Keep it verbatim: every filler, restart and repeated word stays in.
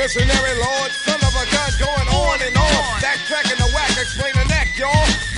missionary lord, son of a gun, going on and on. Backtracking the whack, explain the neck, y'all.